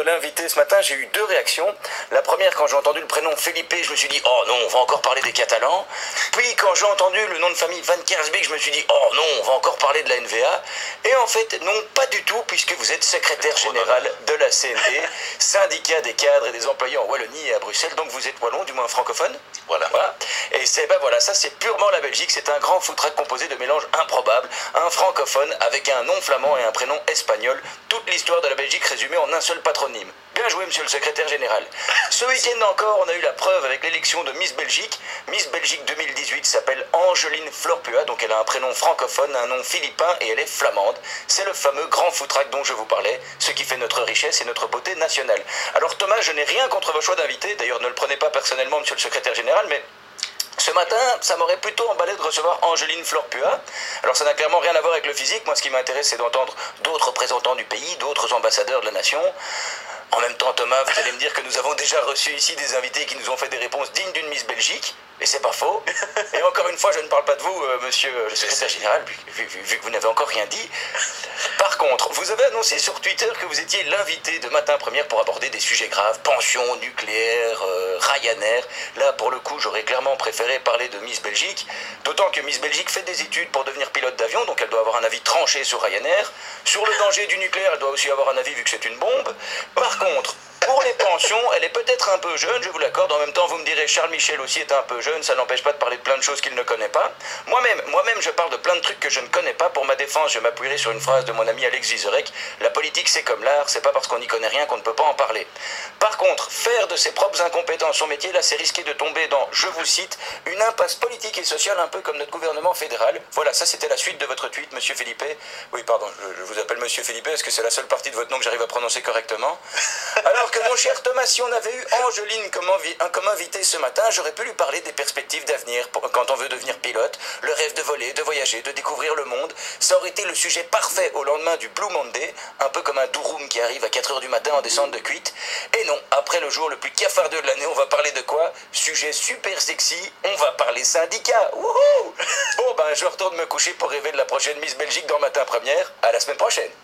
l'invité ce matin, j'ai eu deux réactions. La première, quand j'ai entendu le prénom Felipe, je me suis dit, oh non, on va encore parler des Catalans. Puis quand j'ai entendu le nom de famille Van Kersbeek, je me suis dit, oh non, on va encore parler de la NVA. Et en fait, non, pas du tout, puisque vous êtes secrétaire général de la CNT, syndicat des cadres et des employés en Wallonie et à Bruxelles. Donc vous êtes wallon, du moins francophone. Voilà. Et c'est, voilà, ça c'est purement la Belgique. C'est un grand foutraque composé de mélanges improbables. Un francophone avec un nom flamand et un prénom espagnol. Toute l'histoire de la Belgique résumée en un seul patronyme. Bien joué, monsieur le secrétaire général. Ce week-end encore, on a eu la preuve avec l'élection de Miss Belgique. Miss Belgique 2018 s'appelle Angeline Florpua, donc elle a un prénom francophone, un nom philippin et elle est flamande. C'est le fameux grand foutraque dont je vous parlais, ce qui fait notre richesse et notre beauté nationale. Alors Thomas, je n'ai rien contre vos choix d'invité, d'ailleurs ne le prenez pas personnellement, monsieur le secrétaire général, mais... ce matin, ça m'aurait plutôt emballé de recevoir Angeline Florpua. Alors ça n'a clairement rien à voir avec le physique. Moi, ce qui m'intéresse, c'est d'entendre d'autres représentants du pays, d'autres ambassadeurs de la nation. En même temps, Thomas, vous allez me dire que nous avons déjà reçu ici des invités qui nous ont fait des réponses dignes d'une Miss Belgique. Et c'est pas faux. Et encore une fois, je ne parle pas de vous, monsieur le secrétaire général, vu que vous n'avez encore rien dit. Par contre, vous avez annoncé sur Twitter que vous étiez l'invité de Matin Première pour aborder des sujets graves, pension, nucléaire, Ryanair. Là, pour le coup, j'aurais clairement préféré parler de Miss Belgique, d'autant que Miss Belgique fait des études pour devenir pilote d'avion, donc elle doit avoir un avis tranché sur Ryanair. Sur le danger du nucléaire, elle doit aussi avoir un avis vu que c'est une bombe. Par contre, pour les pensions, elle est peut-être un peu jeune, je vous l'accorde. En même temps, vous me direz, Charles Michel aussi est un peu jeune, ça n'empêche pas de parler de plein de choses qu'il ne connaît pas. Moi-même, je parle de plein de trucs que je ne connais pas. Pour ma défense, je m'appuierai sur une phrase de mon ami Alex Vizorek. La politique, c'est comme l'art, c'est pas parce qu'on n'y connaît rien qu'on ne peut pas en parler. Par contre, faire de ses propres incompétences son métier, là, c'est risquer de tomber dans, je vous cite, une impasse politique et sociale un peu comme notre gouvernement fédéral. Voilà, ça c'était la suite de votre tweet, monsieur Philippe. Oui, pardon, je vous appelle monsieur Philippe, est-ce que c'est la seule partie de votre nom que j'arrive à prononcer correctement? Alors que mon cher Thomas, si on avait eu Angeline comme invité ce matin, j'aurais pu lui parler des perspectives d'avenir quand on veut devenir pilote, le rêve de voler, de voyager, de découvrir le monde. Ça aurait été le sujet parfait au lendemain du Blue Monday, un peu comme un douroum qui arrive à 4h du matin en descente de cuite. Et non, après le jour le plus cafardeux de l'année, on va parler de quoi? Sujet super sexy, on va parler syndicat. Wouhou! Bon ben, je retourne me coucher pour rêver de la prochaine Miss Belgique dans Matin Première. À la semaine prochaine.